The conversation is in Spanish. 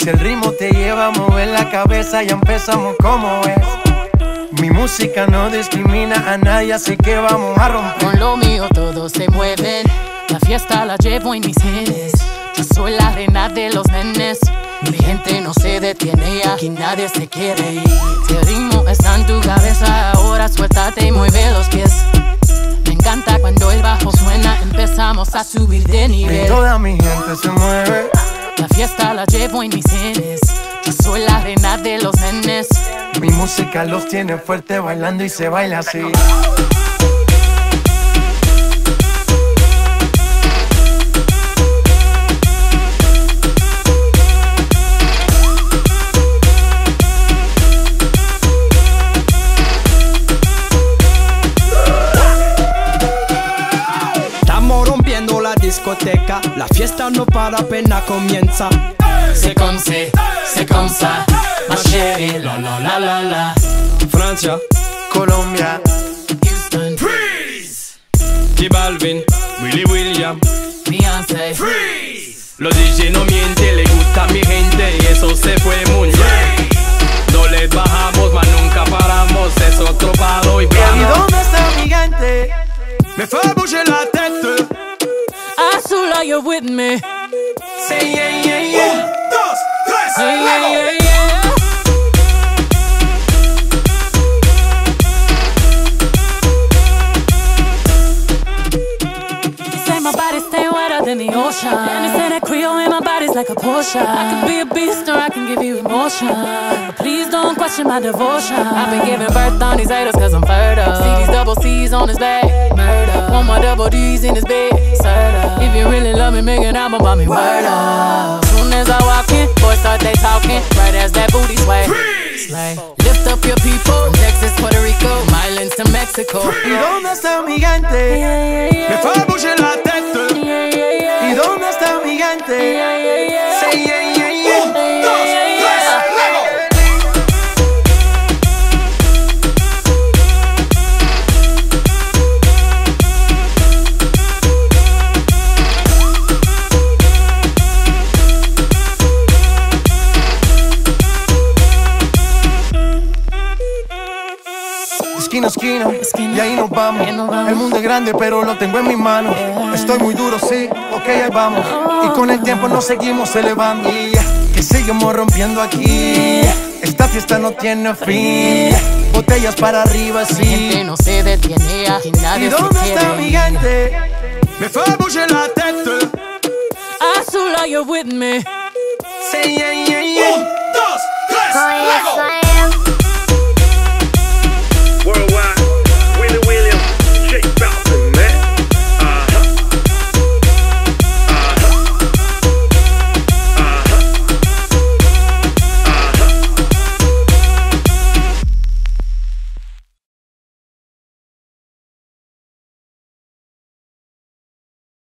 Si el ritmo te lleva a mover la cabeza, ya empezamos como es. Mi música no discrimina a nadie, así que vamos a romper. Con lo mío todos se mueven, la fiesta la llevo en mis genes. Yo soy la reina de los nenes. Mi gente no se detiene, aquí nadie se quiere ir. Si el ritmo está en tu cabeza, ahora suéltate y mueve los pies. Me encanta cuando el bajo suena, empezamos a subir de nivel. Y toda mi gente se mueve. La fiesta la llevo en mis genes. Yo soy la reina de los nenes. Mi música los tiene fuerte bailando y se baila así. Discoteca, la fiesta no para, apenas comienza. C'est comme ça, ma chérie, la la la la la. Francia, Colombia, Houston, Freeze. J Balvin, Willy William, Beyoncé, Freeze. Los DJ no mienten, le gusta a mi gente y eso se fue muy bien. No les bajamos, mas nunca paramos, es otro palo y ¿Y piano. dónde está mi gente? Me fait bouger la tête. Azula, you're with me. Say yeah, yeah, yeah. 1, 2, 3, Yeah, yeah, yeah, yeah. Say my body stay wetter than the ocean, and they say that Creole in my body's like a Porsche. I can be a beast or I can give you emotion, but please don't question my devotion. I've been giving birth on these haters cause I'm fertile. See these double C's on his back, murder. Want my double D's in his bed, serta. If you really love me, make an album about me, word up. Soon as I walk in, boys start they talking, right as that booty sway. Slay. Lift up your people, from Texas, Puerto Rico, Islands to Mexico. ¿Y dónde está mi gente? Me fait bouger la tête. ¿Y dónde está mi gente? Say yeah, yeah, yeah. 1, 2, 3, luego. Esquina a esquina, y ahí nos vamos. El mundo es grande, pero lo tengo en mis manos. Estoy muy duro, sí, ok, ahí vamos. Y con el tiempo nos seguimos elevando. Que seguimos rompiendo aquí. Esta fiesta no tiene fin. Botellas para arriba, Mi gente sí. no se detiene, aquí nadie ¿Y se dónde quiere está mi ir. gente? Me fait bouger la tête. Azula, you're with me. Say yeah, yeah, yeah. 1, 2, 3, luego.